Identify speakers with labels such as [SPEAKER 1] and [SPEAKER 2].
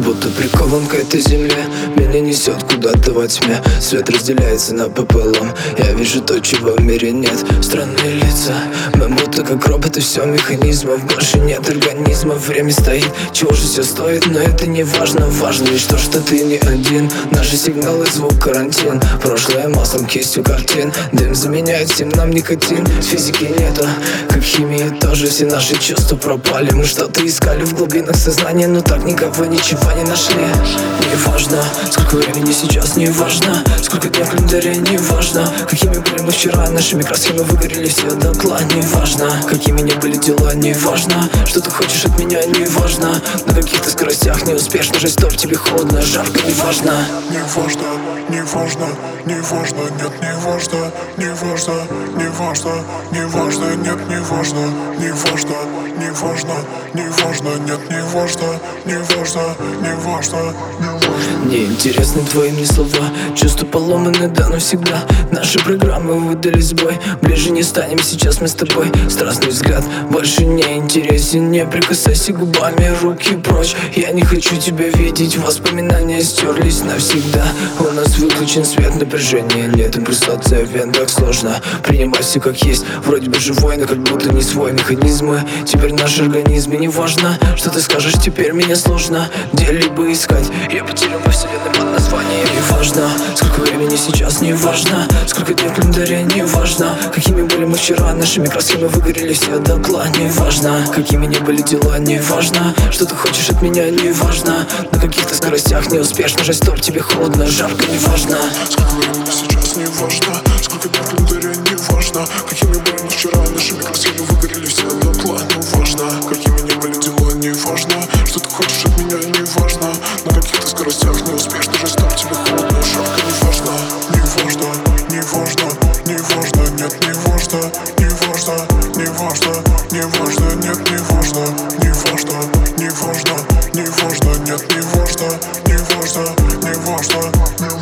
[SPEAKER 1] будто прикован к этой земле. Меня несет куда-то во тьме, свет разделяется напополам. Я вижу то, чего в мире нет. Странные лица, мы будто как роботы, все механизмов. Больше нет организмов, время стоит. Чего же все стоит, но это не важно. Важно лишь то, что ты не один. Наши сигналы, звук, карантин. Прошлое маслом, кистью картин. Дым заменяет всем нам никотин. Физики нету, как химии тоже. Все наши чувства пропали. Мы что-то искали в глубинах сознания, но так никого ничего не нашли. Не важно, сколько времени сейчас, не важно, сколько дней в календаре, не важно, какими были мы вчера, нашими красками выгорели все дотла. Не важно, какими не были дела, не важно, что ты хочешь от меня, не важно, на каких-то скоростях неуспешно жить, что в тебе холодно, жарко, не важно.
[SPEAKER 2] Не важно, не важно, не важно, нет, не важно, не важно, не важно, не важно, нет, не важно, не важно, не важно, не важно, нет, не важно, не важно, не важно, не важно.
[SPEAKER 1] Мне интересны твои мне слова, чувства поломаны, да навсегда. Наши программы выдали сбой, ближе не станем сейчас мы с тобой. Страстный взгляд больше не интересен, не прикасайся губами, руки прочь. Я не хочу тебя видеть, воспоминания стерлись навсегда. У нас выключен свет, напряжения нет, импульсация вен, так сложно принимать все как есть. Вроде бы живой, но как будто не свой. Механизмы, теперь наш организм. И не важно, что ты скажешь, теперь меня сложно где-либо искать. Я потерян во вселенной под названием. Не важно, сколько времени сейчас, не важно, сколько дней в календаре, не важно, какими были мы вчера, нашими красками выгорели все дотла. Не важно, какими не были дела, не важно, что ты хочешь от меня, не важно, на каких-то скоростях неуспешно жить, что тебе холодно, жарко, не важно.
[SPEAKER 2] Сколько времени сейчас, не важно, сколько дней в календаре, не важно, какими были мы вчера, нашими красками выгорели все дотла. Не важно, какими не были дела, не важно, что ты хочешь от меня, не важно, на каких-то скоростях неуспешно жить, что тебе холодно, жарко, не важно, не важно, не важно, не важно, нет, не важно, не важно, не важно, не важно, нет, не важно, не важно, не важно, не важно, нет, не важно, не важно, не важно, не важно.